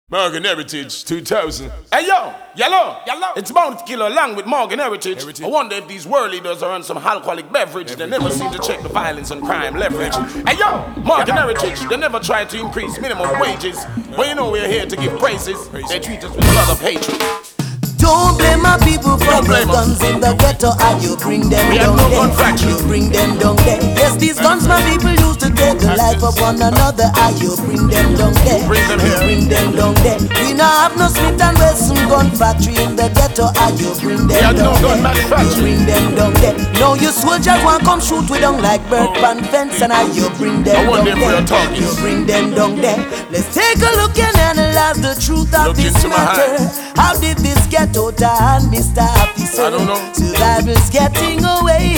Morgan Heritage 2000. Hey yo, yellow. It's Bounty Killer along with Morgan Heritage. I wonder if these world leaders are on some alcoholic beverage. They never seem to check the violence and crime leverage. Hey yo, Morgan Heritage. They never try to increase minimum wages. But you know we're here to give praises. They treat us with a lot of hatred. Don't blame my people for the guns in the ghetto, and you bring them down there. You bring them down there. Yes, these guns my people used to take the life of one another, and you bring them down there. You bring them down there. We now have no Smith and Wesson gun factory in the ghetto, and you bring them down there. You bring them down there. Now you soldiers want come shoot we down like bird pan fence, and you bring them down there. You bring them down there. Let's take a look and analyze the truth of this matter. How did this get out of hand, Mr. Officer? I don't know. Survivor's getting away.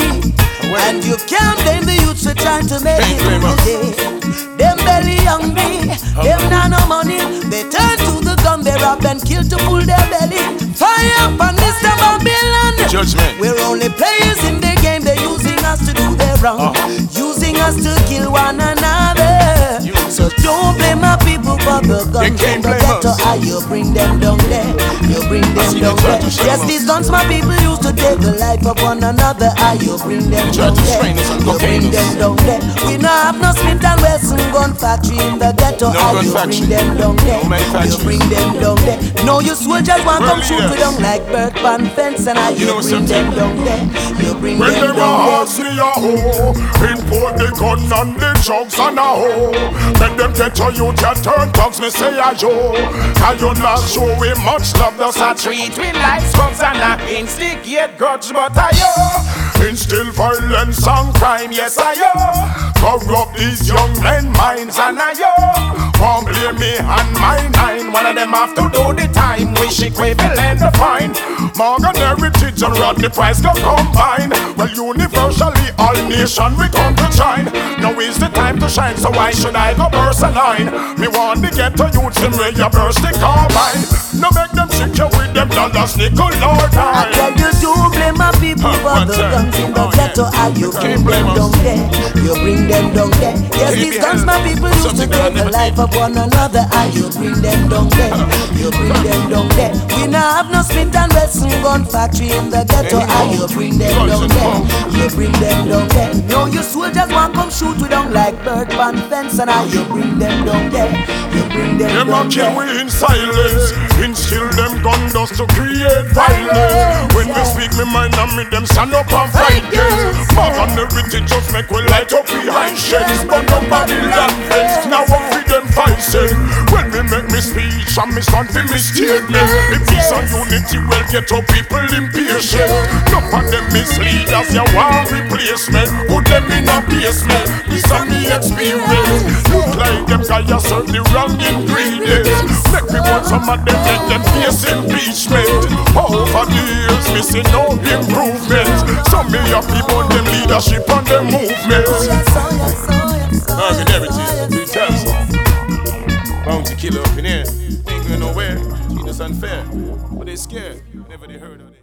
And you can't blame the youths for trying to make it through the day. Them belly hungry, them not no money. They turn to the gun, they rob and kill to pull their belly. Fire up on Mr. Babylon. Judgment. We're only players in the game. They're using us to do their wrong, using us to kill one another. So don't blame my people for the guns in the ghetto. You bring them down there. You bring them down there. Yes, these guns my people used to take the life of one another. You bring them down there. You bring them down there. We now have no Smith and Wesson gun factory in the ghetto. You bring them down there. You bring them down there. No, you soldiers want come shoot me down like bird pan fence, and you bring them down there. You bring them down there. Import the gun and the drugs and a hoe. When them get to you, you turn thugs, me say a yo. Can you not show we much love? Thus I treat we like scums and I instigate grudge, but I yo instill violence and crime, yes I yo. Corrupt these young men minds, and I yo won't blame me and my nine. One of them have to do the time. Wish it we will end the fine. Morgan Heritage and Rodney Price go combine. Well, universally all nation we come to shine. Now is the time to shine, so why should I go burst a line? Me want to get to youths in where you burst the carbine. No make them trick you with them dollars, nickel or dime. I tell you to blame my people for the guns in the ghetto. You bring them down there. You bring them down there. Yes, these guns my people used to take the life of one another. You bring them down there. You bring them down there. We now have no Smith and Wesson gun factory in the ghetto. You bring them down there. You bring them down there. No, you soldiers want come shoot we down like bird pan fence, and you bring them down there. You bring them down there. Them we in silence, instill them gun dust to create violence. When we speak me mind and me them stand up and fight this. Morgan Heritage just make we light up behind sheds, but nobody land fence. Now what we them fight say? When me make me speech and me stand for me statement. The peace and unity will get up people impatient. None of them misleaders, you want replacement. Put them in a basement, this is me experience. Look like them guys are serve the wrong ingredients. Make me want some of them, make them face impeachment. Over the years, me see no improvement. Some me happy about them leadership and them movements. Morgan Heritage 2000. Bounty Killer up in here. Ain't going nowhere. Treat us unfair. But they scared. Never they heard of it.